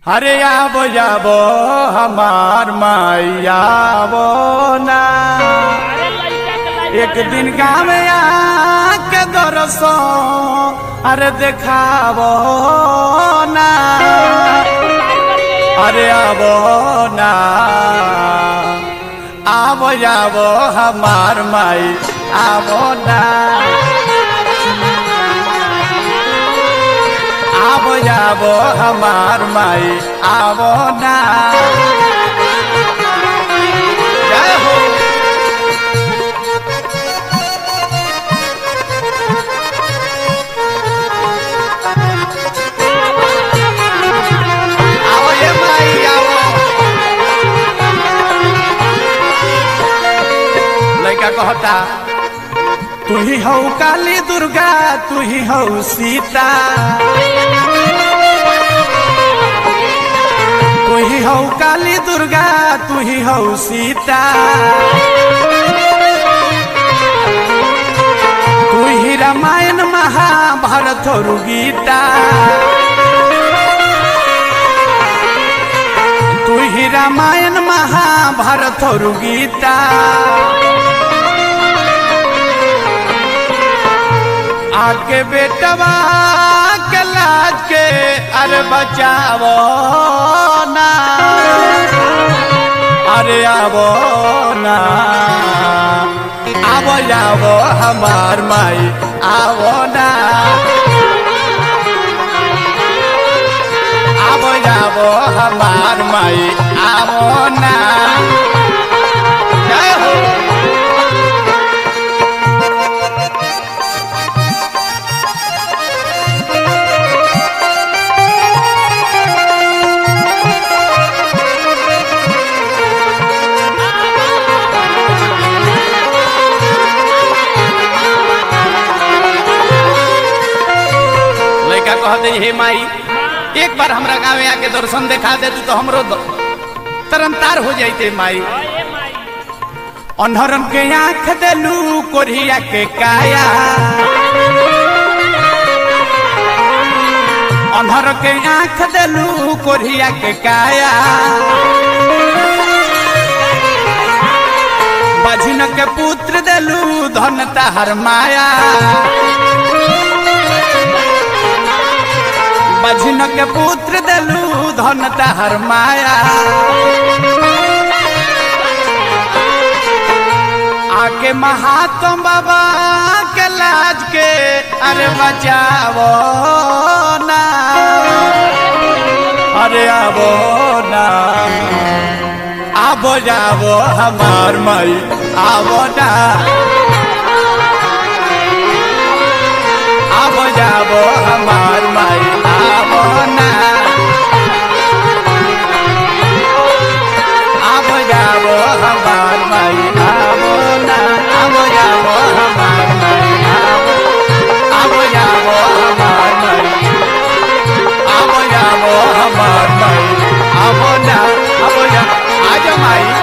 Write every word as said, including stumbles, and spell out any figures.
अरे आबो जाबो हमार माई आबो ना एक दिन गाँव आके दरसो अरे देखाबो ना अरे आबो ना आबो जाबो हमार माई आबो ना आबो जाबो हमार माई आबो ना जय हो आओ ये माई आओ लड़का कहता तू ही हो काली दुर्गा तू ही हो सीता तू ही हो काली दुर्गा तू ही हो सीता तू ही रामायण महाभारत और गीता तू ही रामायण महाभारत और गीता आके बेटवा के लाज के अरे बचावो ना अरे आवो ना आवो जावो हमार माई आवो ना आवो जावो हमार माई आवो ना जय हो कहते हे माई एक बार हमरा गाँव आके दर्शन देखा दे तू तो हमरो तरनतार हो जाते माई अन्हरन के आँख देलू कोरिया के काया अन्हर के आँख देलू कोरिया के काया बझिन के पुत्र देलू धन ताहर माया बझिन के पुत्र देलू धन ताहर माया आके महात्मा बाबा के लाज के अरे बचावो ना अरे आवो ना आबो जाबो हमार माई आवो ना आबो जाबो हमार माई आवो ना आबो जाबो हमार माई आवो ना आबो जाबो हमार माई आवो आबो जाबो हमार माई आबो जाबो हमार माई आवो ना आबो जा आजा माई